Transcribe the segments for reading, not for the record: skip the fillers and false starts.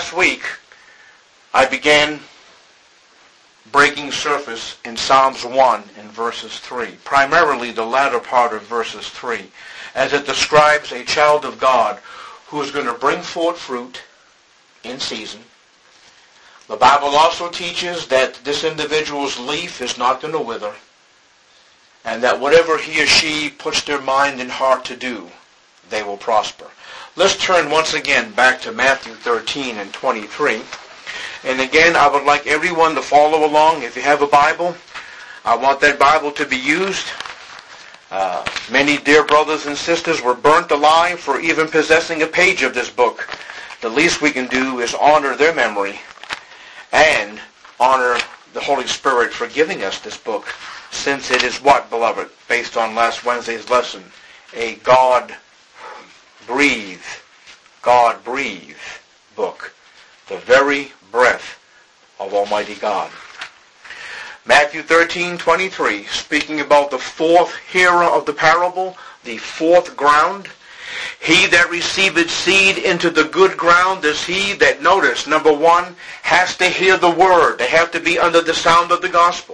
last week, I began breaking surface in Psalms 1 and verses 3, primarily the latter part of verses 3, as it describes a child of God who is going to bring forth fruit in season. The Bible also teaches that this individual's leaf is not going to wither, and that whatever he or she puts their mind and heart to do, they will prosper. Let's turn once again back to Matthew 13 and 23. And again, I would like everyone to follow along. If you have a Bible, I want that Bible to be used. Many dear brothers and sisters were burnt alive for even possessing a page of this book. The least we can do is honor their memory and honor the Holy Spirit for giving us this book, since it is what, beloved, based on last Wednesday's lesson, a God-breathed book, the very breath of Almighty God. Matthew 13:23, speaking about the fourth hearer of the parable, the fourth ground. He that receiveth seed into the good ground is he that, notice, number one, has to hear the word. They have to be under the sound of the gospel.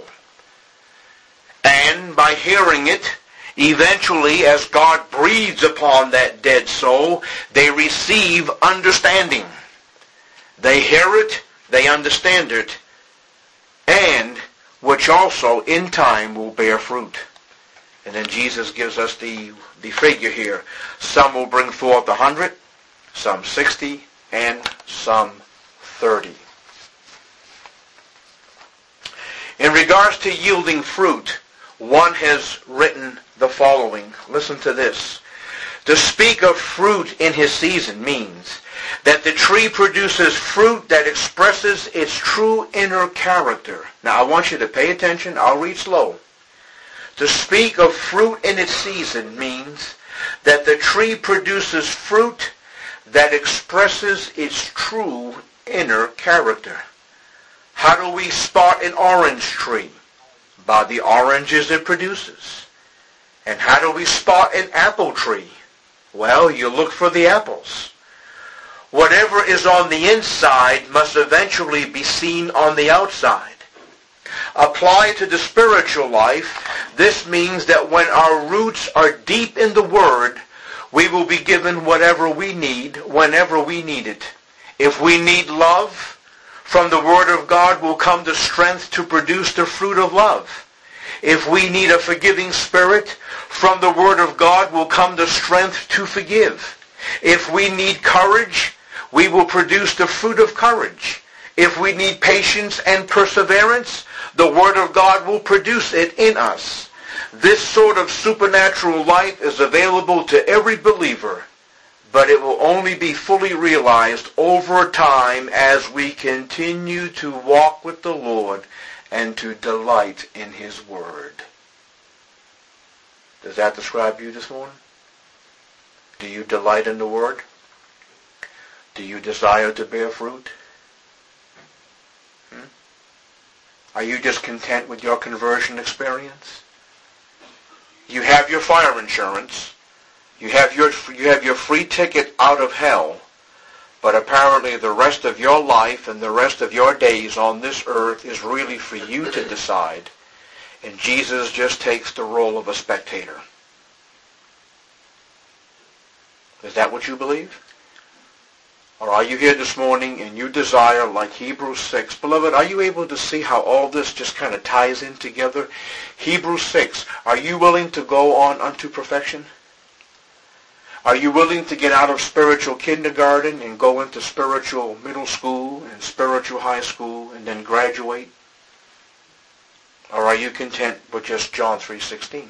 And by hearing it, eventually, as God breathes upon that dead soul, they receive understanding. They hear it, they understand it, and which also in time will bear fruit. And then Jesus gives us the figure here. Some will bring forth 100, some 60, and some 30. In regards to yielding fruit, one has written the following. Listen to this. To speak of fruit in his season means that the tree produces fruit that expresses its true inner character. Now, I want you to pay attention. I'll read slow. To speak of fruit in its season means that the tree produces fruit that expresses its true inner character. How do we spot an orange tree? By the oranges it produces. And how do we spot an apple tree? Well, you look for the apples. Whatever is on the inside must eventually be seen on the outside. Applied to the spiritual life, this means that when our roots are deep in the Word, we will be given whatever we need, whenever we need it. If we need love, from the Word of God will come the strength to produce the fruit of love. If we need a forgiving spirit, from the Word of God will come the strength to forgive. If we need courage, we will produce the fruit of courage. If we need patience and perseverance, the Word of God will produce it in us. This sort of supernatural life is available to every believer, but it will only be fully realized over time as we continue to walk with the Lord and to delight in His Word. Does that describe you this morning? Do you delight in the Word? Do you desire to bear fruit? Are you just content with your conversion experience? You have your fire insurance. You have your free ticket out of hell. But apparently the rest of your life and the rest of your days on this earth is really for you to decide. And Jesus just takes the role of a spectator. Is that what you believe? Or are you here this morning and you desire, like Hebrews 6, beloved, are you able to see how all this just kind of ties in together? Hebrews 6, are you willing to go on unto perfection? Are you willing to get out of spiritual kindergarten and go into spiritual middle school and spiritual high school and then graduate? Or are you content with just John 3:16?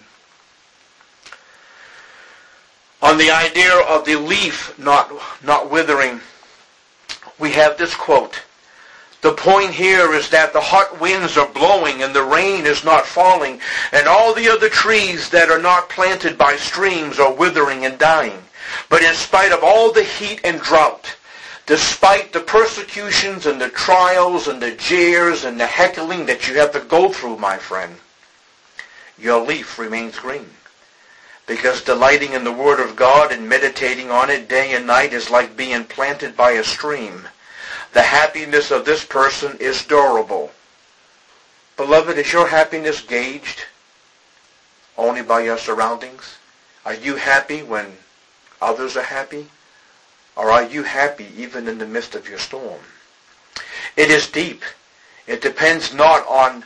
On the idea of the leaf not withering, we have this quote. The point here is that the hot winds are blowing and the rain is not falling, and all the other trees that are not planted by streams are withering and dying. But in spite of all the heat and drought, despite the persecutions and the trials and the jeers and the heckling that you have to go through, my friend, your leaf remains green. Because delighting in the Word of God and meditating on it day and night is like being planted by a stream. the happiness of this person is durable. Beloved, is your happiness gauged only by your surroundings? Are you happy when others are happy? Or are you happy even in the midst of your storm? It is deep. It depends not on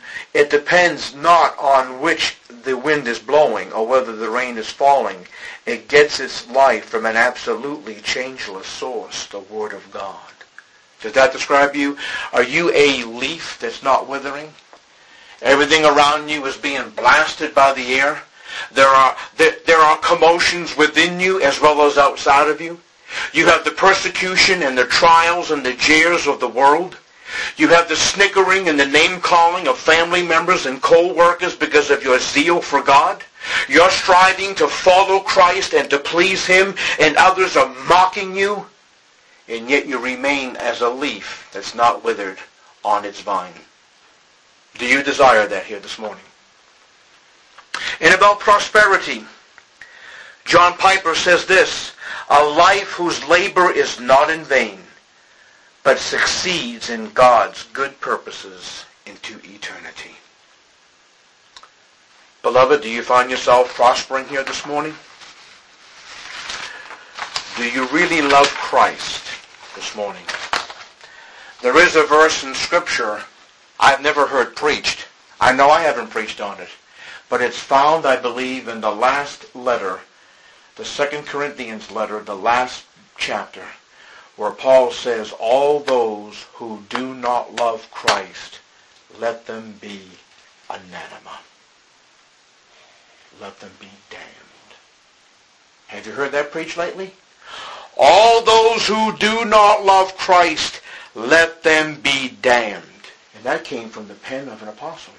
which the wind is blowing or whether the rain is falling. It gets its life from an absolutely changeless source, the Word of God. Does that describe you? Are you a leaf that's not withering? Everything around you is being blasted by the air. There are commotions within you as well as outside of you. You have the persecution and the trials and the jeers of the world. You have the snickering and the name-calling of family members and co-workers because of your zeal for God. You're striving to follow Christ and to please Him, and others are mocking you, and yet you remain as a leaf that's not withered on its vine. Do you desire that here this morning? And about prosperity, John Piper says this: a life whose labor is not in vain, but succeeds in God's good purposes into eternity. Beloved, do you find yourself prospering here this morning? Do you really love Christ this morning? There is a verse in Scripture I've never heard preached. I know I haven't preached on it, but it's found, I believe, in the last letter, the 2 Corinthians letter, the last chapter, where Paul says, all those who do not love Christ, let them be anathema. Let them be damned. Have you heard that preached lately? All those who do not love Christ, let them be damned. And that came from the pen of an apostle.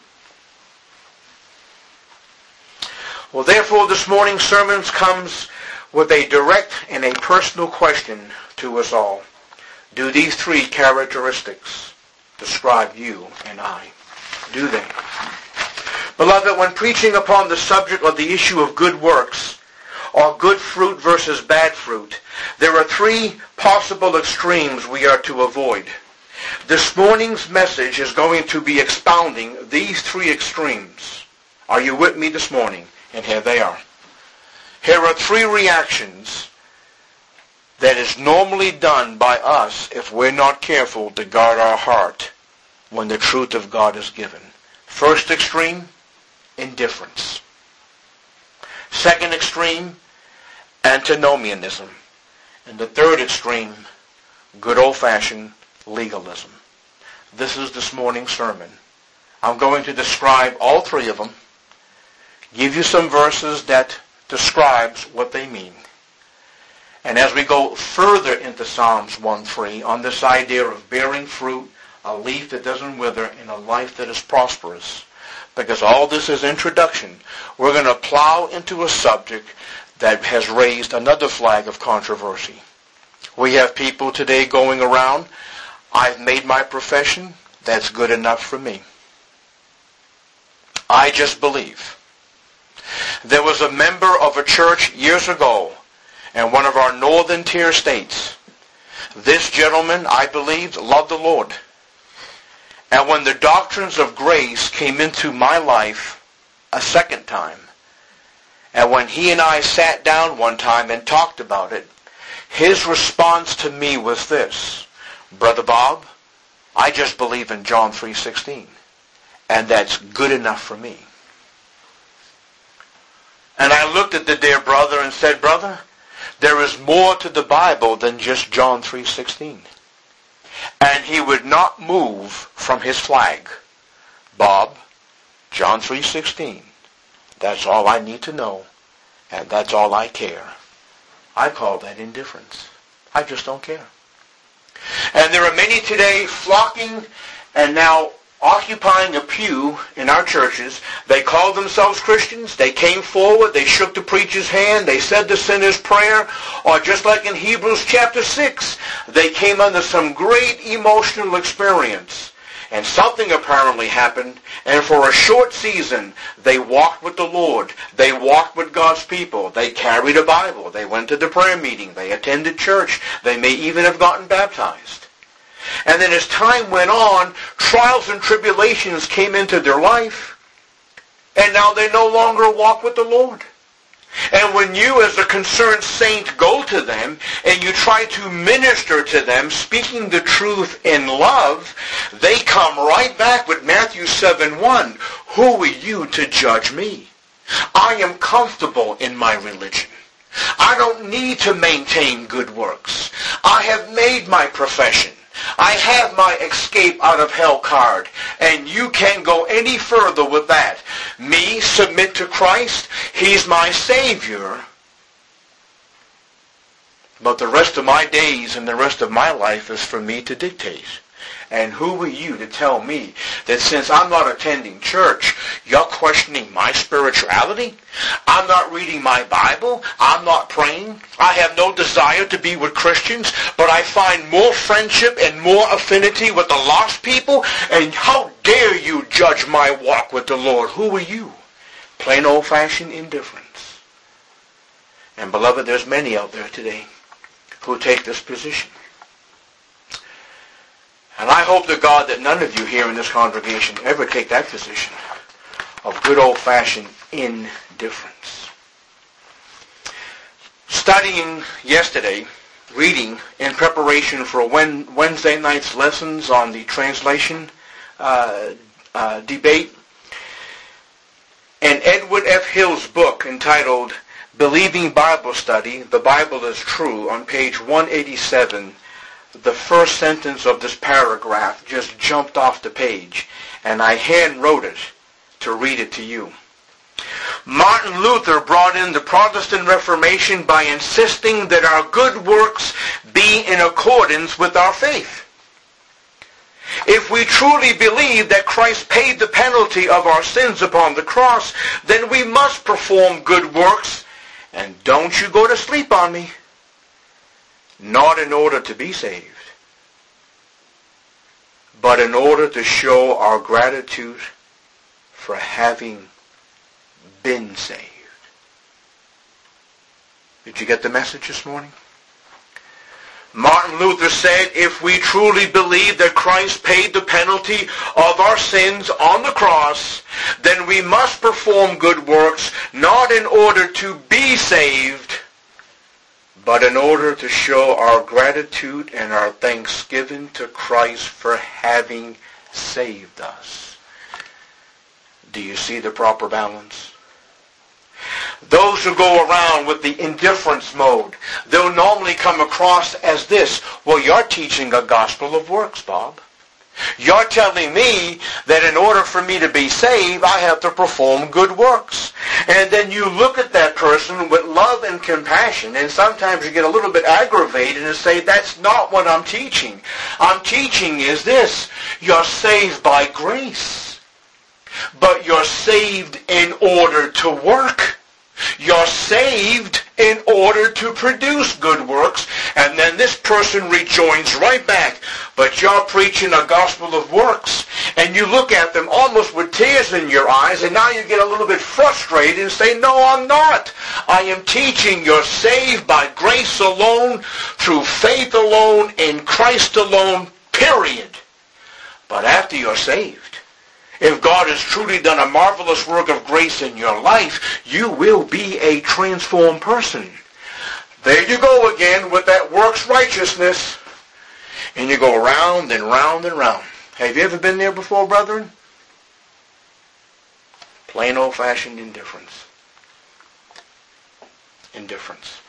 Well, therefore, this morning's sermon comes with a direct and a personal question to us all. Do these three characteristics describe you and I? Do they? Beloved, when preaching upon the subject of the issue of good works, or good fruit versus bad fruit, there are three possible extremes we are to avoid. This morning's message is going to be expounding these three extremes. Are you with me this morning? And here they are. Here are three reactions that is normally done by us if we're not careful to guard our heart when the truth of God is given. First extreme, indifference. Second extreme, antinomianism. And the third extreme, good old-fashioned legalism. This is this morning's sermon. I'm going to describe all three of them, give you some verses that describes what they mean. And as we go further into Psalms 1:3 on this idea of bearing fruit, a leaf that doesn't wither, and a life that is prosperous, because all this is introduction, we're going to plow into a subject that has raised another flag of controversy. We have people today going around, I've made my profession, that's good enough for me. I just believe. There was a member of a church years ago in one of our northern tier states. This gentleman, I believed, loved the Lord. And when the doctrines of grace came into my life a second time, and when he and I sat down one time and talked about it, his response to me was this: Brother Bob, I just believe in John 3:16, and that's good enough for me. And I looked at the dear brother and said, brother, there is more to the Bible than just John 3:16. And he would not move from his flag. Bob, John 3:16. That's all I need to know, and that's all I care. I call that indifference. I just don't care. And there are many today flocking and now occupying a pew in our churches. They call themselves Christians. They came forward. They shook the preacher's hand. They said the sinner's prayer. Or just like in Hebrews chapter 6, they came under some great emotional experience. And something apparently happened. And for a short season, they walked with the Lord. They walked with God's people. They carried a Bible. They went to the prayer meeting. They attended church. They may even have gotten baptized. And then as time went on, trials and tribulations came into their life. And now they no longer walk with the Lord. And when you as a concerned saint go to them and you try to minister to them, speaking the truth in love, they come right back with Matthew 7:1. Who are you to judge me? I am comfortable in my religion. I don't need to maintain good works. I have made my profession. I have my escape out of hell card, and you can't go any further with that. Me submit to Christ, He's my Savior. But the rest of my days and the rest of my life is for me to dictate. And who are you to tell me that since I'm not attending church, you're questioning my spirituality? I'm not reading my Bible. I'm not praying. I have no desire to be with Christians, but I find more friendship and more affinity with the lost people. And how dare you judge my walk with the Lord? Who are you? Plain old-fashioned indifference. And beloved, there's many out there today who take this position. And I hope to God that none of you here in this congregation ever take that position of good old-fashioned indifference. Studying yesterday, reading in preparation for Wednesday night's lessons on the translation debate, and Edward F. Hill's book entitled Believing Bible Study, The Bible is True, on page 187, the first sentence of this paragraph just jumped off the page, and I hand wrote it to read it to you. Martin Luther brought in the Protestant Reformation by insisting that our good works be in accordance with our faith. If we truly believe that Christ paid the penalty of our sins upon the cross, then we must perform good works. And don't you go to sleep on me. Not in order to be saved, but in order to show our gratitude for having been saved. Did you get the message this morning? Martin Luther said, if we truly believe that Christ paid the penalty of our sins on the cross, then we must perform good works, not in order to be saved, but in order to show our gratitude and our thanksgiving to Christ for having saved us. Do you see the proper balance? Those who go around with the indifference mode, they'll normally come across as this. Well, you're teaching a gospel of works, Bob. You're telling me that in order for me to be saved, I have to perform good works. And then you look at that person with love and compassion, and sometimes you get a little bit aggravated and say, that's not what I'm teaching. I'm teaching is this. You're saved by grace. But you're saved in order to work. You're saved in order to produce good works. And then this person rejoins right back. But you're preaching a gospel of works. And you look at them almost with tears in your eyes. And now you get a little bit frustrated and say, no, I'm not. I am teaching you're saved by grace alone, through faith alone, in Christ alone, period. But after you're saved, if God has truly done a marvelous work of grace in your life, you will be a transformed person. There you go again with that works righteousness. And you go round and round and round. Have you ever been there before, brethren? Plain old-fashioned indifference. Indifference.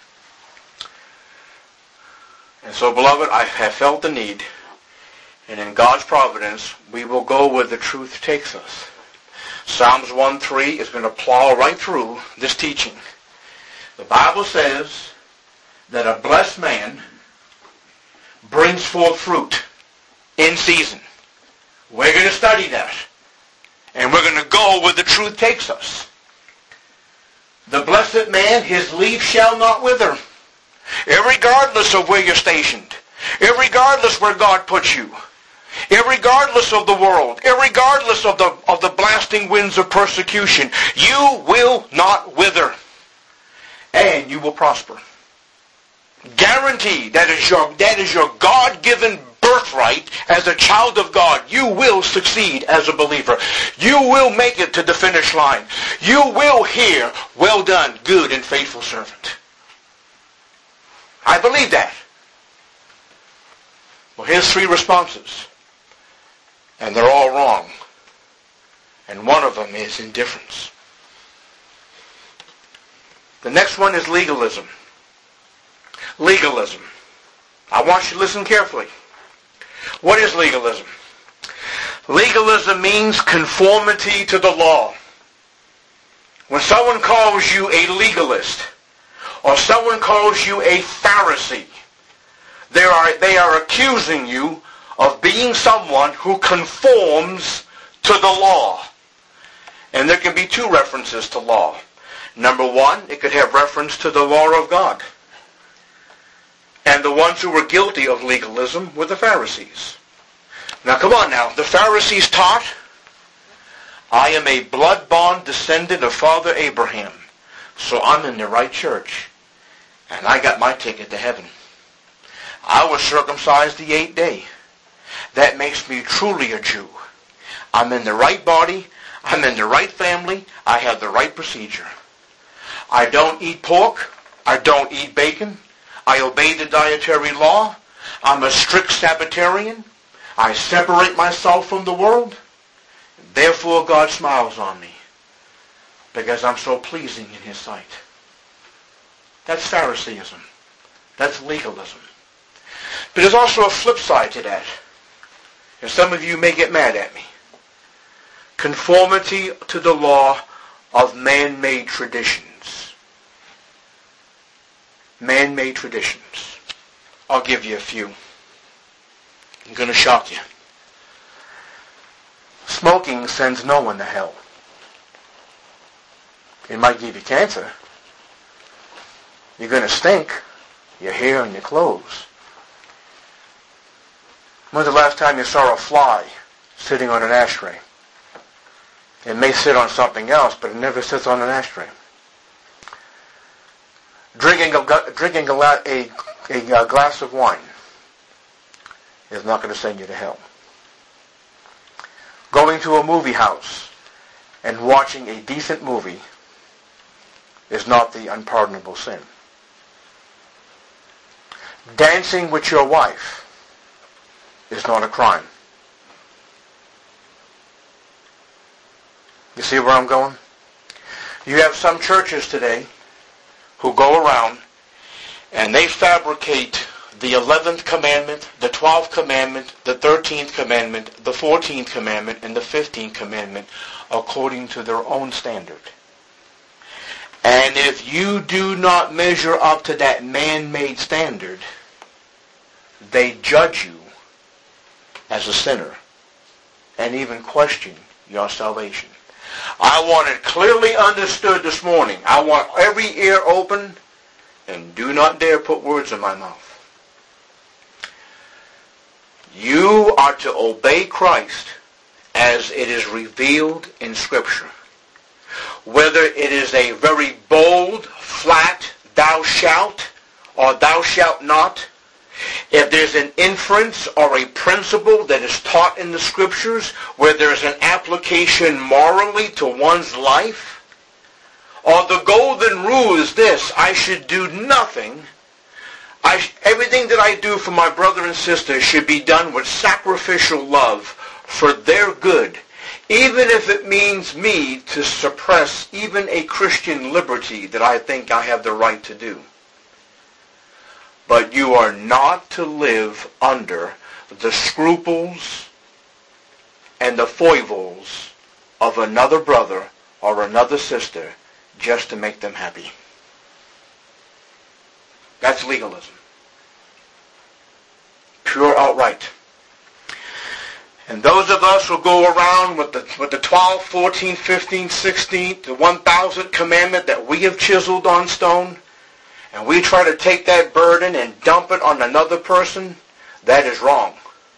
And so, beloved, I have felt the need. And in God's providence, we will go where the truth takes us. Psalms 1:3 is going to plow right through this teaching. The Bible says that a blessed man brings forth fruit in season. We're going to study that. And we're going to go where the truth takes us. The blessed man, his leaf shall not wither. Irregardless of where you're stationed. Irregardless where God puts you. Irregardless of the world, irregardless of the blasting winds of persecution, you will not wither, and you will prosper. Guaranteed. That is your God-given birthright as a child of God. You will succeed as a believer. You will make it to the finish line. You will hear, well done, good and faithful servant. I believe that. Well, here's 3 responses. And they're all wrong. And one of them is indifference. The next one is legalism. Legalism. I want you to listen carefully. What is legalism? Legalism means conformity to the law. When someone calls you a legalist, or someone calls you a Pharisee, they are accusing you of being someone who conforms to the law. And there can be 2 references to law. Number 1, it could have reference to the law of God. And the ones who were guilty of legalism were the Pharisees. Now come on now. The Pharisees taught, I am a blood-bond descendant of Father Abraham, so I'm in the right church, and I got my ticket to heaven. I was circumcised the 8th day. That makes me truly a Jew. I'm in the right body. I'm in the right family. I have the right procedure. I don't eat pork. I don't eat bacon. I obey the dietary law. I'm a strict Sabbatarian. I separate myself from the world. Therefore, God smiles on me because I'm so pleasing in His sight. That's Phariseeism. That's legalism. But there's also a flip side to that. And some of you may get mad at me. Conformity to the law of man-made traditions. Man-made traditions. I'll give you a few. I'm going to shock you. Smoking sends no one to hell. It might give you cancer. You're going to stink. Your hair and your clothes. When's the last time you saw a fly sitting on an ashtray? It may sit on something else, but it never sits on an ashtray. Drinking a glass of wine is not going to send you to hell. Going to a movie house and watching a decent movie is not the unpardonable sin. Dancing with your wife is not a crime. You see where I'm going? You have some churches today who go around and they fabricate the 11th commandment, the 12th commandment, the 13th commandment, the 14th commandment, and the 15th commandment according to their own standard. And if you do not measure up to that man-made standard, they judge you as a sinner and even question your salvation. I want it clearly understood this morning. I want every ear open, and do not dare put words in my mouth. You are to obey Christ as it is revealed in Scripture. Whether it is a very bold, flat, thou shalt, or thou shalt not, if there's an inference or a principle that is taught in the Scriptures where there's an application morally to one's life, or the golden rule is this, I should do nothing, everything that I do for my brother and sister should be done with sacrificial love for their good, even if it means me to suppress even a Christian liberty that I think I have the right to do. But you are not to live under the scruples and the foibles of another brother or another sister just to make them happy. That's legalism. Pure outright. And those of us who go around with the 12th, 14th, 15th, 16th, the 1000th commandment that we have chiseled on stone, and we try to take that burden and dump it on another person, that is wrong.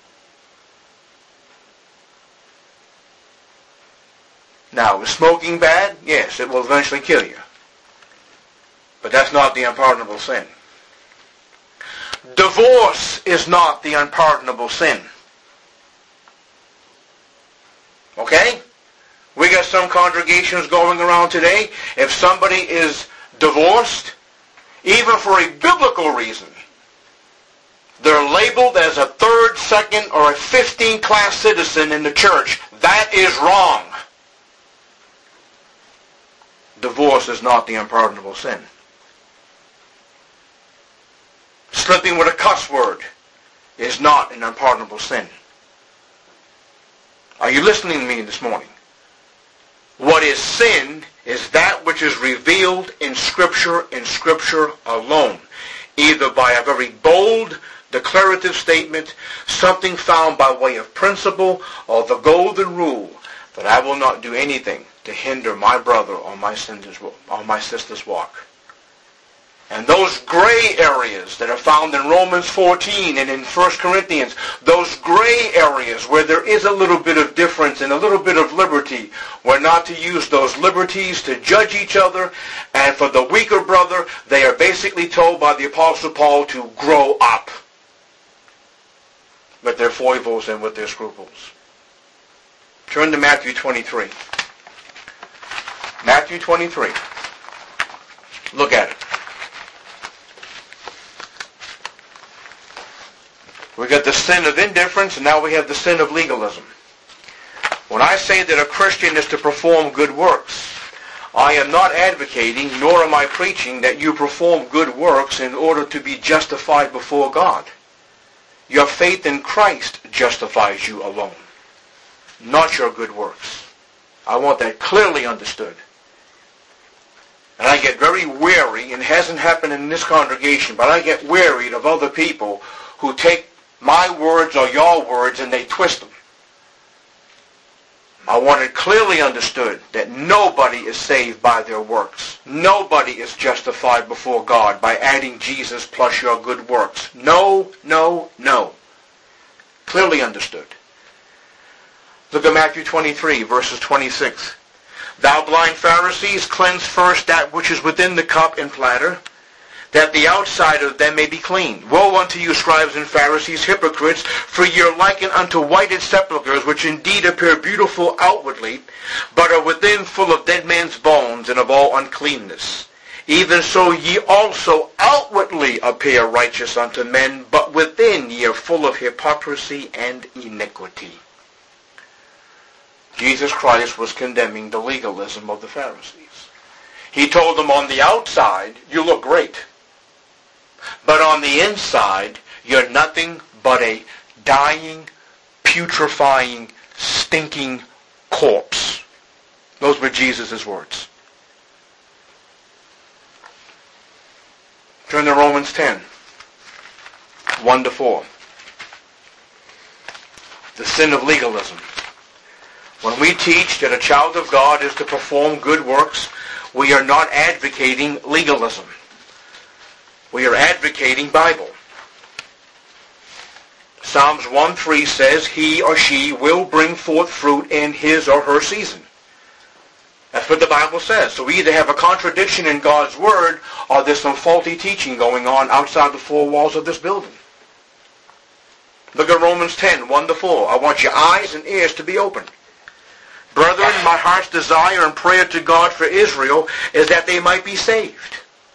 Now, is smoking bad? Yes, it will eventually kill you. But that's not the unpardonable sin. Divorce is not the unpardonable sin. Okay? We got some congregations going around today. If somebody is divorced, even for a biblical reason, they're labeled as a third, second, or a 15th-class citizen in the church. That is wrong. Divorce is not the unpardonable sin. Slipping with a cuss word is not an unpardonable sin. Are you listening to me this morning? What is sin is that which is revealed in Scripture alone, either by a very bold, declarative statement, something found by way of principle, or the golden rule that I will not do anything to hinder my brother or my sister's walk. And those gray areas that are found in Romans 14 and in 1 Corinthians, those gray areas where there is a little bit of difference and a little bit of liberty, we're not to use those liberties to judge each other. And for the weaker brother, they are basically told by the Apostle Paul to grow up with their foibles and with their scruples. Turn to Matthew 23. Matthew 23. Look at it. We got the sin of indifference, and now we have the sin of legalism. When I say that a Christian is to perform good works, I am not advocating, nor am I preaching, that you perform good works in order to be justified before God. Your faith in Christ justifies you alone, not your good works. I want that clearly understood. And I get very wary, and it hasn't happened in this congregation, but I get worried of other people who take my words or your words and they twist them. I want it clearly understood that nobody is saved by their works. Nobody is justified before God by adding Jesus plus your good works. No, no, no. Clearly understood. Look at Matthew 23, verses 26. Thou blind Pharisees, cleanse first that which is within the cup and platter, that the outside of them may be clean. Woe unto you, scribes and Pharisees, hypocrites, for ye are likened unto whited sepulchres, which indeed appear beautiful outwardly, but are within full of dead men's bones and of all uncleanness. Even so ye also outwardly appear righteous unto men, but within ye are full of hypocrisy and iniquity. Jesus Christ was condemning the legalism of the Pharisees. He told them on the outside, you look great. But on the inside, you're nothing but a dying, putrefying, stinking corpse. Those were Jesus' words. Turn to Romans 10, 1-4. The sin of legalism. When we teach that a child of God is to perform good works, we are not advocating legalism. We are advocating Bible. Psalms 1:3 says, he or she will bring forth fruit in his or her season. That's what the Bible says. So we either have a contradiction in God's Word, or there's some faulty teaching going on outside the four walls of this building. Look at Romans 10, 1-4. I want your eyes and ears to be open. Brethren, my heart's desire and prayer to God for Israel is that they might be saved.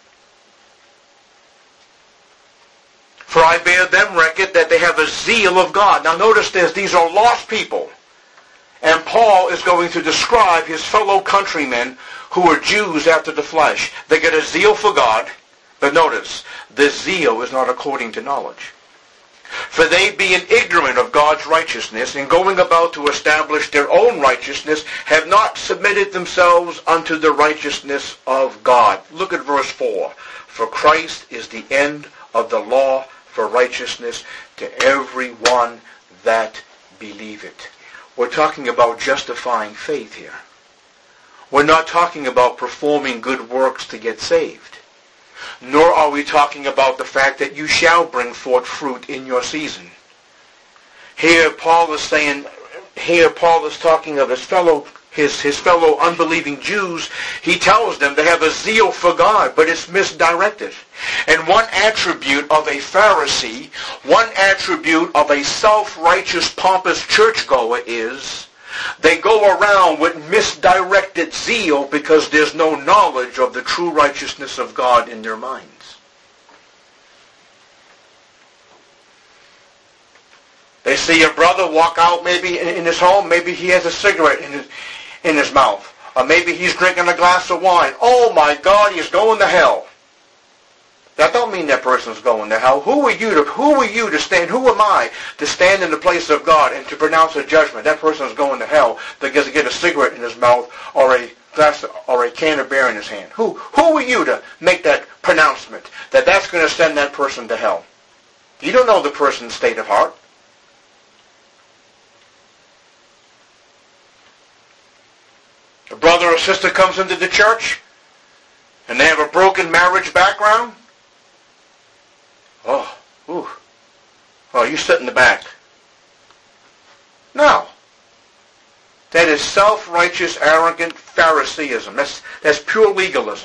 For I bear them record that they have a zeal of God. Now notice this, these are lost people. And Paul is going to describe his fellow countrymen who are Jews after the flesh. They get a zeal for God, but notice, this zeal is not according to knowledge. For they, being ignorant of God's righteousness, and going about to establish their own righteousness, have not submitted themselves unto the righteousness of God. Look at verse 4. For Christ is the end of the law for righteousness to every one that believeth. We're talking about justifying faith here. We're not talking about performing good works to get saved. Nor are we talking about the fact that you shall bring forth fruit in your season. Here Paul is talking of his fellow his fellow unbelieving Jews, he tells them they have a zeal for God, but it's misdirected. And one attribute of a Pharisee, one attribute of a self-righteous, pompous churchgoer is they go around with misdirected zeal because there's no knowledge of the true righteousness of God in their minds. They see a brother walk out maybe in his home, maybe he has a cigarette in his mouth, or maybe he's drinking a glass of wine. Oh my God, he's going to hell. That don't mean that person's going to hell. Who are you to stand? Who am I to stand in the place of God and to pronounce a judgment? That person's going to hell because he get a cigarette in his mouth or a glass or a can of beer in his hand. Who are you to make that pronouncement that that's going to send that person to hell? You don't know the person's state of heart. A brother or sister comes into the church and they have a broken marriage background. Oh, you sit in the back. No. That is self-righteous, arrogant Phariseeism. That's pure legalism.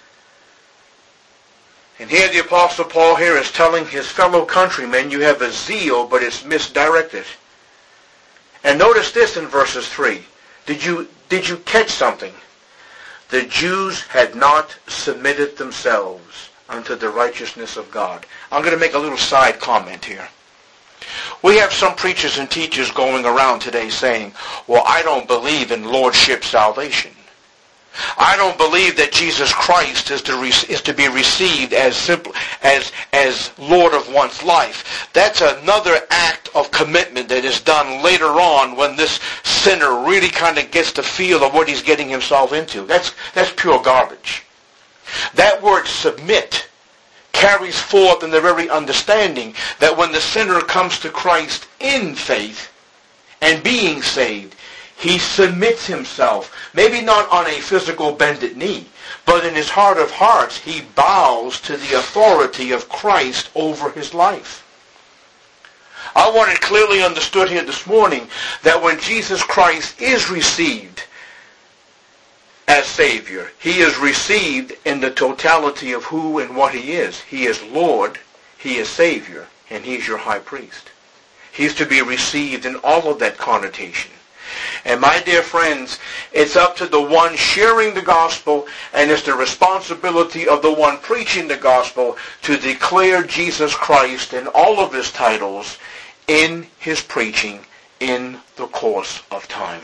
And here the Apostle Paul here is telling his fellow countrymen, you have a zeal, but it's misdirected. And notice this in verses 3. Did you catch something? The Jews had not submitted themselves unto the righteousness of God. I'm going to make a little side comment here. We have some preachers and teachers going around today saying, well, I don't believe in lordship salvation. I don't believe that Jesus Christ is to be received as Lord of one's life. That's another act of commitment that is done later on when this sinner really kind of gets the feel of what he's getting himself into. That's pure garbage. That word submit carries forth in the very understanding that when the sinner comes to Christ in faith and being saved, he submits himself, maybe not on a physical bended knee, but in his heart of hearts, he bows to the authority of Christ over his life. I want it clearly understood here this morning that when Jesus Christ is received as Savior, he is received in the totality of who and what he is. He is Lord, he is Savior, and he's your high priest. He's to be received in all of that connotation. And my dear friends, it's up to the one sharing the gospel, and it's the responsibility of the one preaching the gospel to declare Jesus Christ in all of his titles in his preaching in the course of time.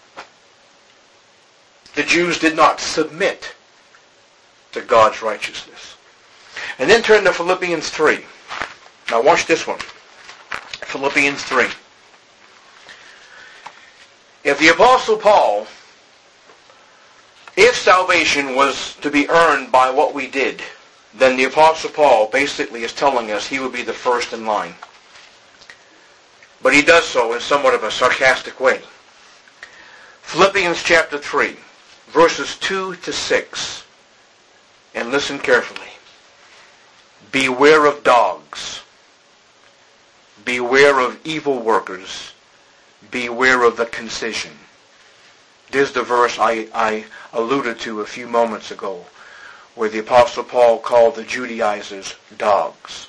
The Jews did not submit to God's righteousness. And then turn to Philippians 3. Now watch this one. Philippians 3. If the Apostle Paul, if salvation was to be earned by what we did, then the Apostle Paul basically is telling us he would be the first in line. But he does so in somewhat of a sarcastic way. Philippians chapter 3, verses 2 to 6. And listen carefully. Beware of dogs. Beware of evil workers. Beware of the concision. There's the verse I alluded to a few moments ago, where the Apostle Paul called the Judaizers dogs.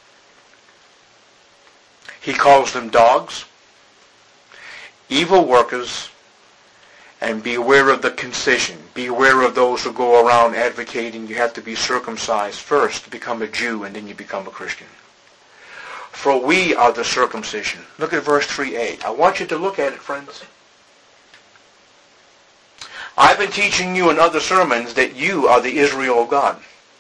He calls them dogs, evil workers, and beware of the concision. Beware of those who go around advocating you have to be circumcised first to become a Jew and then you become a Christian. For we are the circumcision. Look at verse 3a. I want you to look at it, friends. I've been teaching you in other sermons that you are the Israel of God.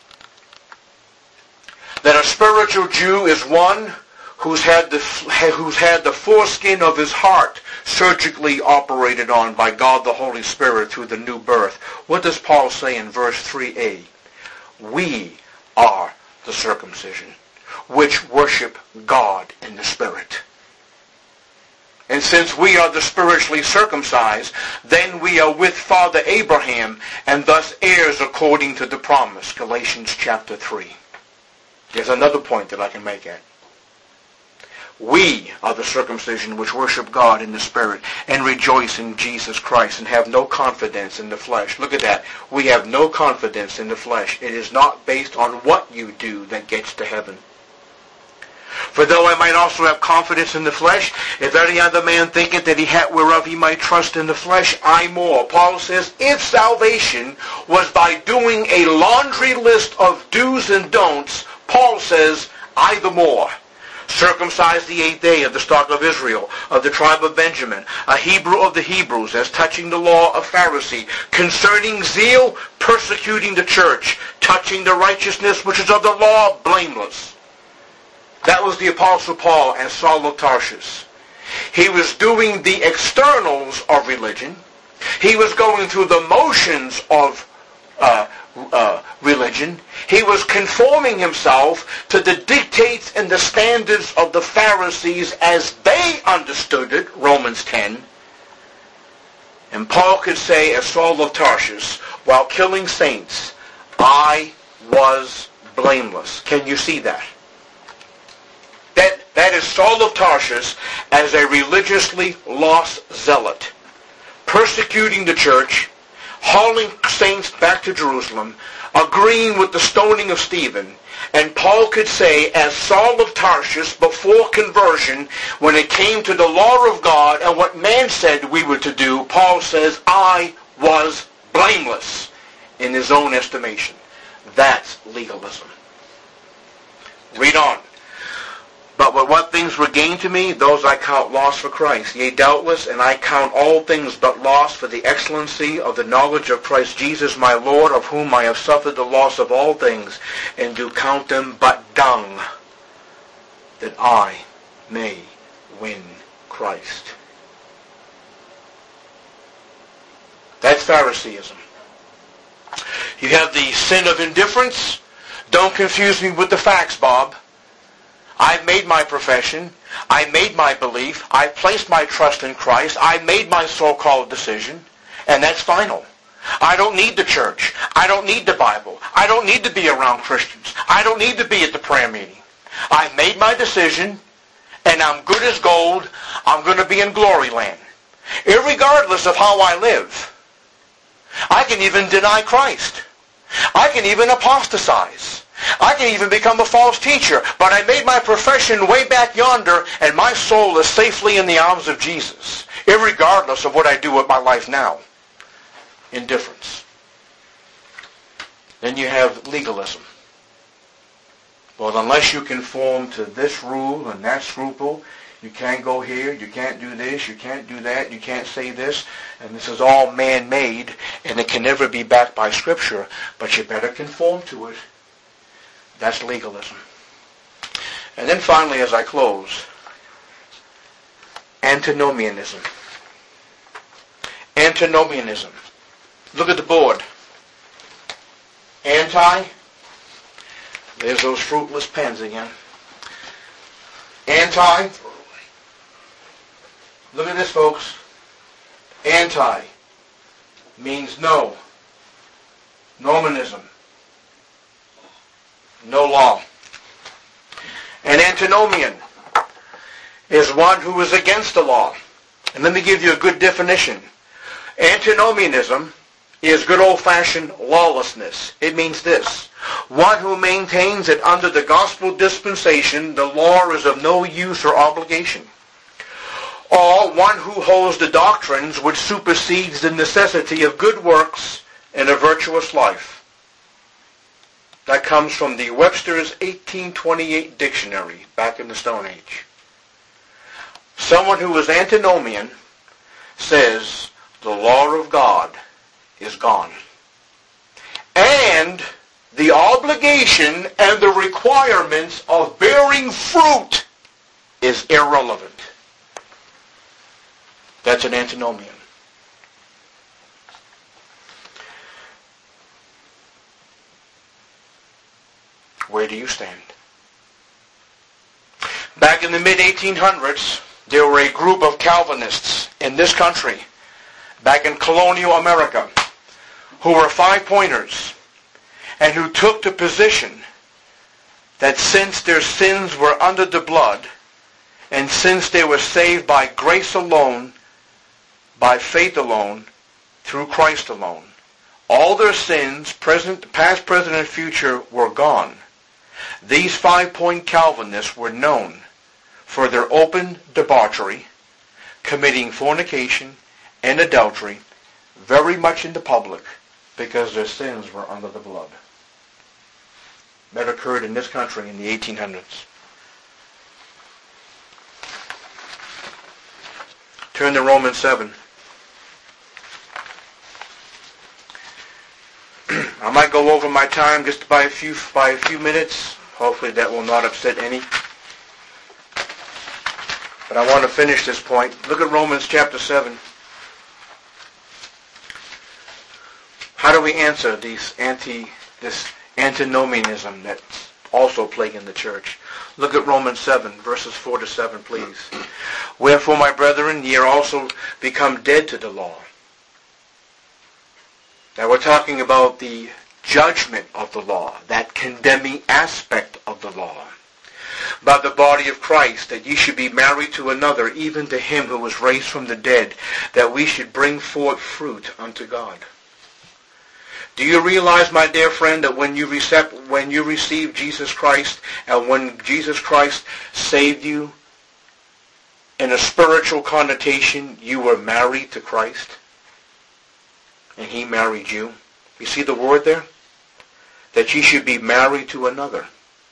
That a spiritual Jew is one who's had the foreskin of his heart surgically operated on by God the Holy Spirit through the new birth. What does Paul say in verse 3a? We are the circumcision, which worship God in the Spirit. And since we are the spiritually circumcised, then we are with Father Abraham, and thus heirs according to the promise. Galatians chapter 3. There's another point that I can make at. We are the circumcision which worship God in the Spirit and rejoice in Jesus Christ and have no confidence in the flesh. Look at that. We have no confidence in the flesh. It is not based on what you do that gets to heaven. For though I might also have confidence in the flesh, if any other man thinketh that he hath whereof he might trust in the flesh, I more. Paul says, if salvation was by doing a laundry list of do's and don'ts, Paul says, I the more. Circumcised the 8th day, of the stock of Israel, of the tribe of Benjamin, a Hebrew of the Hebrews, as touching the law, a Pharisee, concerning zeal, persecuting the church, touching the righteousness which is of the law, blameless. That was the Apostle Paul and Saul of Tarsus. He was doing the externals of religion. He was going through the motions of religion. He was conforming himself to the dictates and the standards of the Pharisees as they understood it, Romans 10. And Paul could say, as Saul of Tarsus, while killing saints, I was blameless. Can you see that? That is Saul of Tarsus as a religiously lost zealot, persecuting the church, hauling saints back to Jerusalem, agreeing with the stoning of Stephen. And Paul could say, as Saul of Tarsus before conversion, when it came to the law of God and what man said we were to do, Paul says, I was blameless in his own estimation. That's legalism. Read on. But what things were gained to me, those I count loss for Christ. Yea, doubtless, and I count all things but loss for the excellency of the knowledge of Christ Jesus my Lord, of whom I have suffered the loss of all things, and do count them but dung, that I may win Christ. That's Phariseeism. You have the sin of indifference. Don't confuse me with the facts, Bob. I've made my profession. I made my belief. I placed my trust in Christ. I made my so-called decision. And that's final. I don't need the church. I don't need the Bible. I don't need to be around Christians. I don't need to be at the prayer meeting. I made my decision, and I'm good as gold. I'm going to be in glory land. Irregardless of how I live. I can even deny Christ. I can even apostatize. I can even become a false teacher, but I made my profession way back yonder, and my soul is safely in the arms of Jesus, irregardless of what I do with my life now. Indifference. Then you have legalism. Well, unless you conform to this rule and that scruple, you can't go here, you can't do this, you can't do that, you can't say this, and this is all man-made, and it can never be backed by Scripture, but you better conform to it. That's legalism. And then finally, as I close, antinomianism. Antinomianism. Look at the board. Anti. There's those fruitless pens again. Anti. Look at this, folks. Anti means no. Normanism. No law. An antinomian is one who is against the law. And let me give you a good definition. Antinomianism is good old-fashioned lawlessness. It means this: one who maintains that under the gospel dispensation the law is of no use or obligation. Or one who holds the doctrines which supersedes the necessity of good works and a virtuous life. That comes from the Webster's 1828 dictionary, back in the Stone Age. Someone who is antinomian says the law of God is gone. And the obligation and the requirements of bearing fruit is irrelevant. That's an antinomian. Where do you stand? Back in the mid-1800s, there were a group of Calvinists in this country, back in colonial America, who were five-pointers and who took the position that since their sins were under the blood And since they were saved by grace alone, by faith alone, through Christ alone, all their sins, past, present, and future, were gone. These 5-point Calvinists were known for their open debauchery, committing fornication and adultery very much in the public because their sins were under the blood. That occurred in this country in the 1800s. Turn to Romans 7. I might go over my time just by a few minutes. Hopefully that will not upset any. But I want to finish this point. Look at Romans chapter 7. How do we answer this antinomianism that's also plaguing the church? Look at Romans 7, verses 4 to 7, please. Wherefore, my brethren, ye are also become dead to the law. Now we're talking about the judgment of the law, that condemning aspect of the law. By the body of Christ, that ye should be married to another, even to him who was raised from the dead, that we should bring forth fruit unto God. Do you realize, my dear friend, that when you received Jesus Christ, and when Jesus Christ saved you, in a spiritual connotation, you were married to Christ? And he married you. You see the word there? That ye should be married to another.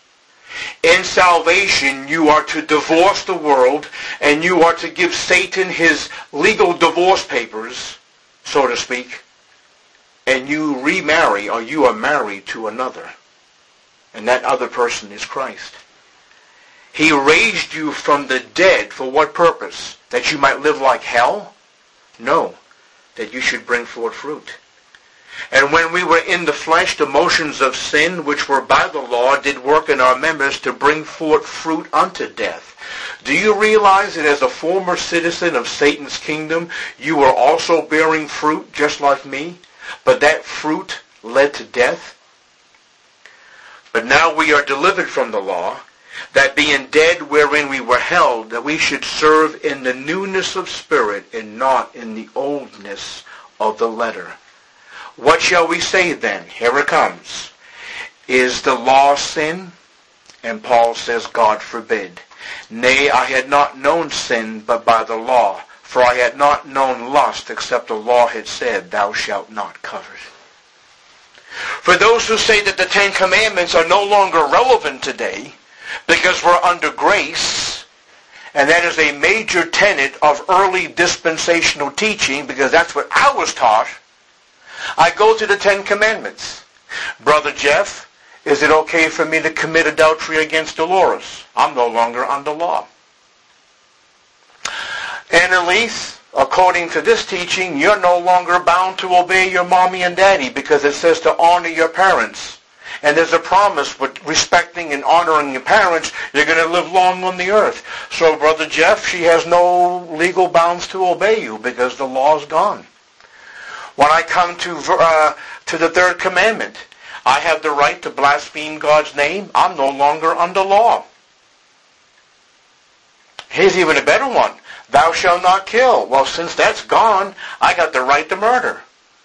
In salvation, you are to divorce the world, and you are to give Satan his legal divorce papers, so to speak, and you remarry, or you are married to another. And that other person is Christ. He raised you from the dead for what purpose? That you might live like hell? No. That you should bring forth fruit. And when we were in the flesh, the motions of sin, which were by the law, did work in our members to bring forth fruit unto death. Do you realize that as a former citizen of Satan's kingdom, you were also bearing fruit just like me? But that fruit led to death? But now we are delivered from the law, that being dead wherein we were held, that we should serve in the newness of spirit and not in the oldness of the letter. What shall we say then? Here it comes. Is the law sin? And Paul says, God forbid. Nay, I had not known sin but by the law, for I had not known lust except the law had said, thou shalt not covet. For those who say that the Ten Commandments are no longer relevant today, because we're under grace, and that is a major tenet of early dispensational teaching, because that's what I was taught, I go to the Ten Commandments. Brother Jeff, is it okay for me to commit adultery against Dolores? I'm no longer under law. Annalise, according to this teaching, you're no longer bound to obey your mommy and daddy because it says to honor your parents. And there's a promise with respecting and honoring your parents, you're going to live long on the earth. So, Brother Jeff, she has no legal bounds to obey you because the law's gone. When I come to the third commandment, I have the right to blaspheme God's name. I'm no longer under law. Here's even a better one. Thou shalt not kill. Well, since that's gone, I got the right to murder.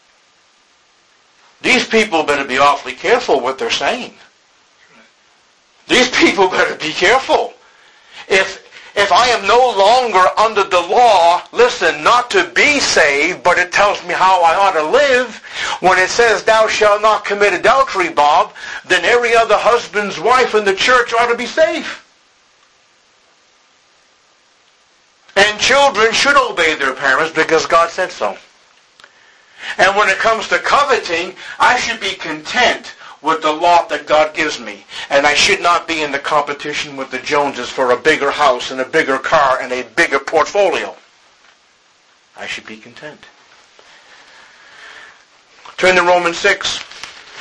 These people better be awfully careful what they're saying. These people better be careful. If I am no longer under the law, listen, not to be saved, but it tells me how I ought to live. When it says, thou shalt not commit adultery, Bob, then every other husband's wife in the church ought to be safe. And children should obey their parents because God said so. And when it comes to coveting, I should be content with the lot that God gives me. And I should not be in the competition with the Joneses for a bigger house and a bigger car and a bigger portfolio. I should be content. Turn to Romans 6.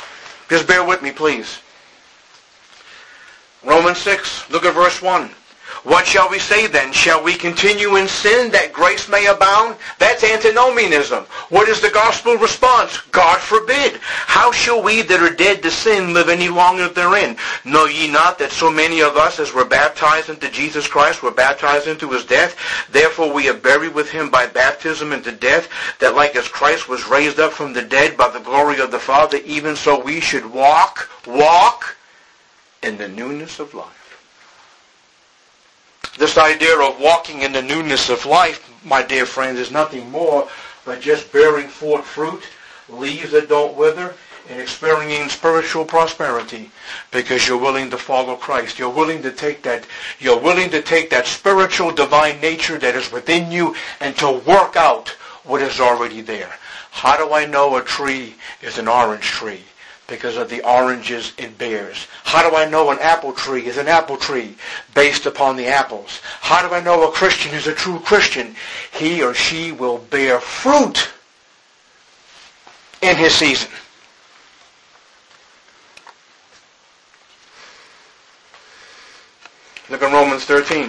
Just bear with me, please. Romans 6, look at verse 1. What shall we say then? Shall we continue in sin that grace may abound? That's antinomianism. What is the gospel response? God forbid. How shall we that are dead to sin live any longer therein? Know ye not that so many of us as were baptized into Jesus Christ were baptized into his death? Therefore we are buried with him by baptism into death, that like as Christ was raised up from the dead by the glory of the Father, even so we should walk in the newness of life. This idea of walking in the newness of life, my dear friends, is nothing more but just bearing forth fruit, leaves that don't wither, and experiencing spiritual prosperity because you're willing to follow Christ. You're willing to take that spiritual divine nature that is within you and to work out what is already there. How do I know a tree is an orange tree? Because of the oranges it bears. How do I know an apple tree is an apple tree? Based upon the apples. How do I know a Christian is a true Christian? He or she will bear fruit in his season. Look at Romans 13.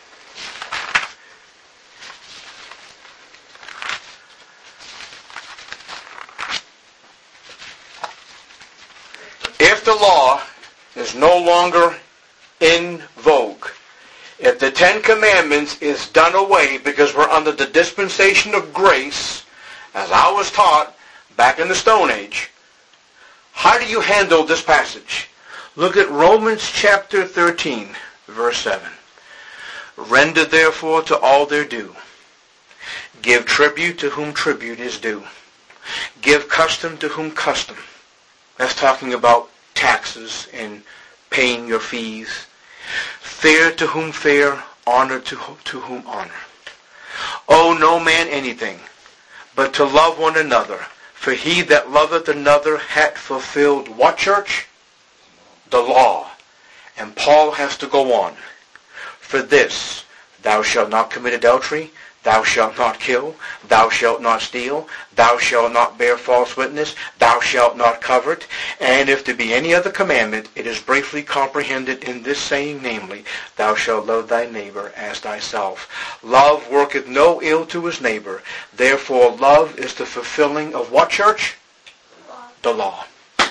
If the law is no longer in vogue, if the Ten Commandments is done away because we're under the dispensation of grace, as I was taught back in the Stone Age, how do you handle this passage? Look at Romans chapter 13, verse 7. Render therefore to all their due. Give tribute to whom tribute is due. Give custom to whom custom. That's talking about taxes and paying your fees. Fair to whom fair, honor to whom honor. Owe no man anything, but to love one another. For he that loveth another hath fulfilled what, church? The law. And Paul has to go on. For this, thou shalt not commit adultery, thou shalt not kill, thou shalt not steal, thou shalt not bear false witness, thou shalt not covet. And if there be any other commandment, it is briefly comprehended in this saying, namely, thou shalt love thy neighbor as thyself. Love worketh no ill to his neighbor. Therefore, love is the fulfilling of what, church? The law.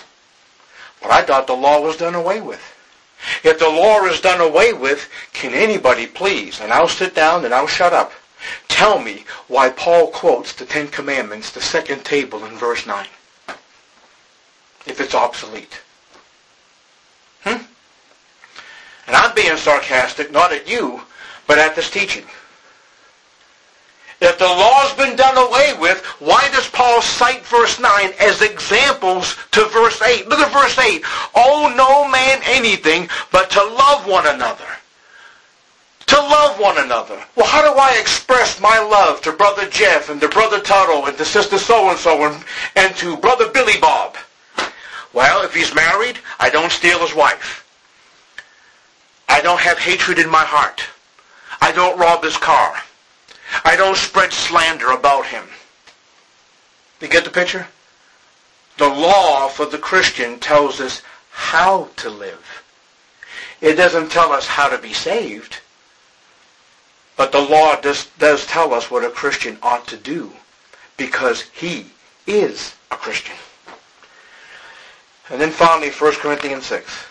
But I thought the law was done away with. If the law is done away with, can anybody please, and I'll sit down and I'll shut up, tell me why Paul quotes the Ten Commandments, the second table in verse 9, if it's obsolete? And I'm being sarcastic, not at you, but at this teaching. If the law's been done away with, why does Paul cite verse 9 as examples to verse 8? Look at verse 8. Owe no man anything but to love one another. To love one another. Well, how do I express my love to Brother Jeff and to Brother Tuttle and to Sister So-and-so and to Brother Billy Bob? Well, if he's married, I don't steal his wife. I don't have hatred in my heart. I don't rob his car. I don't spread slander about him. You get the picture? The law for the Christian tells us how to live. It doesn't tell us how to be saved. But the law does tell us what a Christian ought to do because he is a Christian. And then finally, 1 Corinthians 6.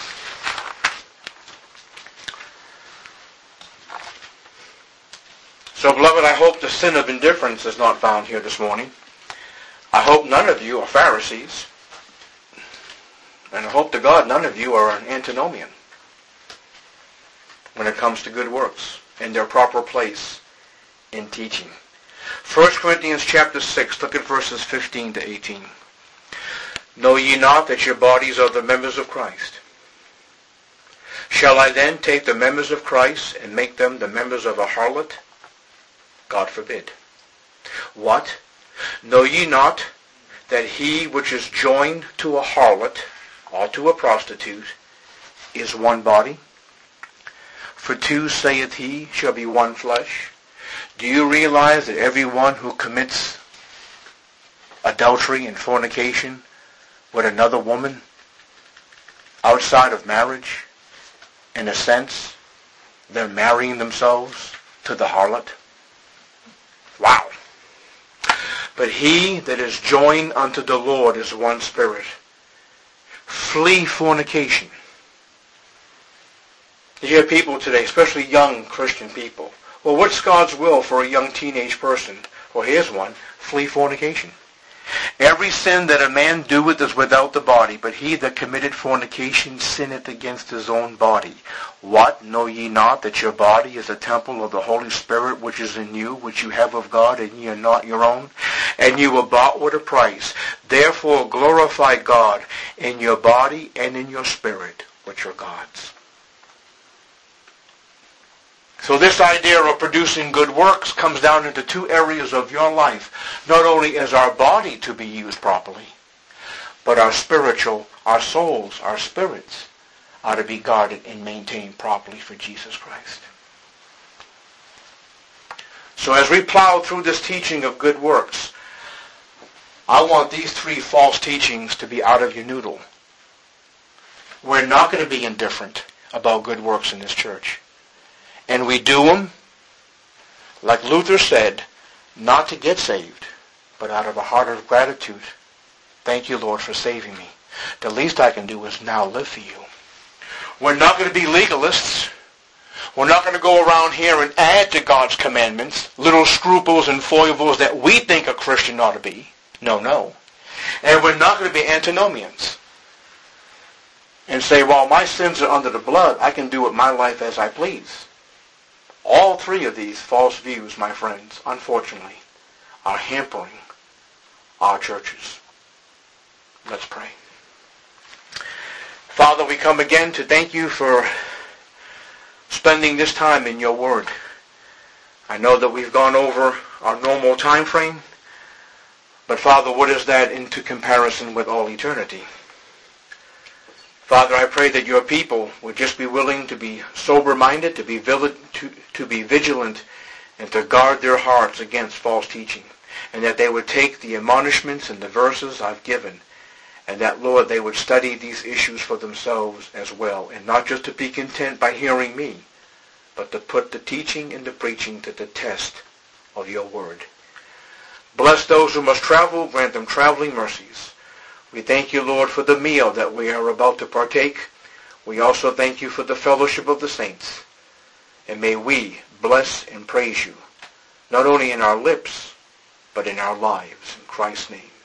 So, beloved, I hope the sin of indifference is not found here this morning. I hope none of you are Pharisees. And I hope to God none of you are an antinomian when it comes to good works in their proper place in teaching. 1 Corinthians chapter 6, look at verses 15 to 18. Know ye not that your bodies are the members of Christ? Shall I then take the members of Christ and make them the members of a harlot? God forbid. What? Know ye not that he which is joined to a harlot or to a prostitute is one body? For two, saith he, shall be one flesh. Do you realize that everyone who commits adultery and fornication with another woman outside of marriage, in a sense, they're marrying themselves to the harlot. Wow. But he that is joined unto the Lord is one spirit. Flee fornication. You hear people today, especially young Christian people. Well, what's God's will for a young teenage person? Well, here's one. Flee fornication. Every sin that a man doeth is without the body, but he that committeth fornication sinneth against his own body. What? Know ye not that your body is a temple of the Holy Spirit which is in you, which you have of God, and ye are not your own? And you were bought with a price. Therefore glorify God in your body and in your spirit, which are God's. So this idea of producing good works comes down into two areas of your life. Not only is our body to be used properly, but our souls, our spirits are to be guarded and maintained properly for Jesus Christ. So as we plow through this teaching of good works, I want these three false teachings to be out of your noodle. We're not going to be indifferent about good works in this church. And we do them, like Luther said, not to get saved, but out of a heart of gratitude. Thank you, Lord, for saving me. The least I can do is now live for you. We're not going to be legalists. We're not going to go around here and add to God's commandments little scruples and foibles that we think a Christian ought to be. No. And we're not going to be antinomians and say, well, my sins are under the blood. I can do with my life as I please. All three of these false views, my friends, unfortunately, are hampering our churches. Let's pray. Father, we come again to thank you for spending this time in your word. I know that we've gone over our normal time frame, but Father, what is that into comparison with all eternity? Father, I pray that your people would just be willing to be sober-minded, to be vigilant, and to guard their hearts against false teaching, and that they would take the admonishments and the verses I've given, and that, Lord, they would study these issues for themselves as well, and not just to be content by hearing me, but to put the teaching and the preaching to the test of your word. Bless those who must travel, grant them traveling mercies. We thank you, Lord, for the meal that we are about to partake. We also thank you for the fellowship of the saints. And may we bless and praise you, not only in our lips, but in our lives. In Christ's name.